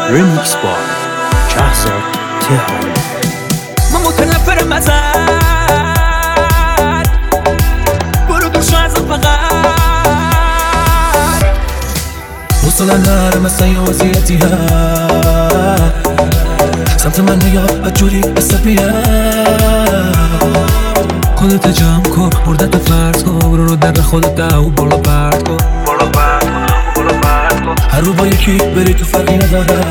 ریمیکس با شهزاد تهرانی. من متنفرم ازت، برو دور شو ازم فقط. وصل النار مسای وزیرتی ها سمت من نگاه بجوری عصبیه. خودت جمع کن مردت فرض کن، برو رو در خودت او بالا پرد کن. هر رو با یکی بری تو فرقی نداره،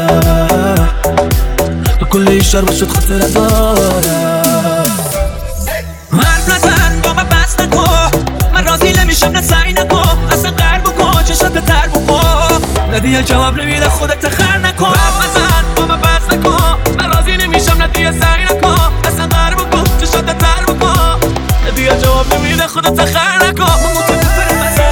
تو کل این شهر باشد خاطر داره. حرف نزن با من بس نکن، من راضی نمیشم نه سعی نکن. اصلا قرب بکن چشات تر بکن، ندیه جواب نمیده خودت خر نکن. حرف نزن با من بس نکن، من راضی نمیشم ندیه سعی نکن. اصلا قرب بکن چشات تر بکن، ندیه جواب نمیده خودت خر نکن. من متنفرم ازت،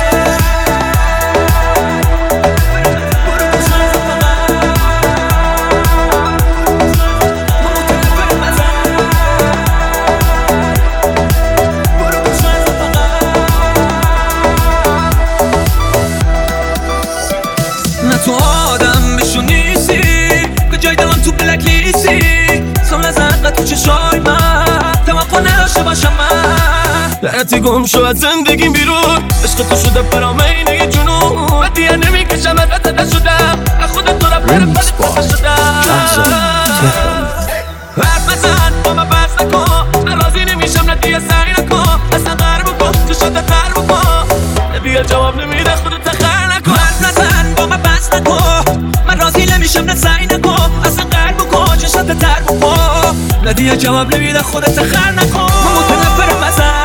تو آدم بشو نیستی که جای دلم تو بلک لیستی. سال نزد تو چشای من، توقع نداشته باشم من. لعنتی گم شو از زندگیم بیرون، عشق تو شده برام اینه یه جنون. و دیگه نمیکشم ازت نشدم، از خودت تو رفتر ریمیکس با پده شدم. شهزاد تهرانی. حرف نزن با من بس نکن، من راضی نمیشم ندیه سعی نکن. اصلا قرب بکن چشات تر بکن، ندیه جواب نمیده خودت خر نکن. حرف نزن با من بس نکن، من راضی نمیشم نه سعی نکن. اصلا قرب بکن چشات تر بکن، ندیه جواب نمیده خودت خر نکن. من متنفرم ازت،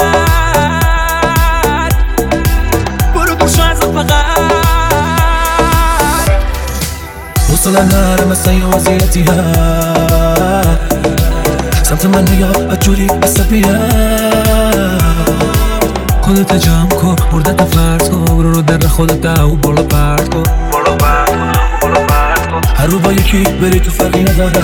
برو دور شو ازم فقط. وصل النار مسای وزیرتی ها سمت من نگاه بجوری عصبیه. خودت جمع کن مردت فرض کن، برو رو در خودت او بالا پرد کن. هر رو با یکی بری تو فرقی نداره،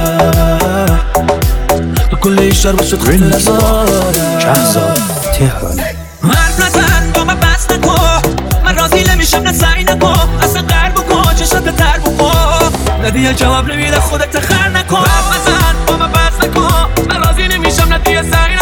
تو کل این شهر باشد خاطر ریمیکس با داره. شهزاد تهرانی. حرف نزن با من بس نکن، من راضی نمیشم نه سعی نکن. اصلا قرب بکن چشات تر بکن، ندیه جواب نمیده خودت خر نکن. حرف نزن با من بس نکن، من راضی نمیشم ندیه سعی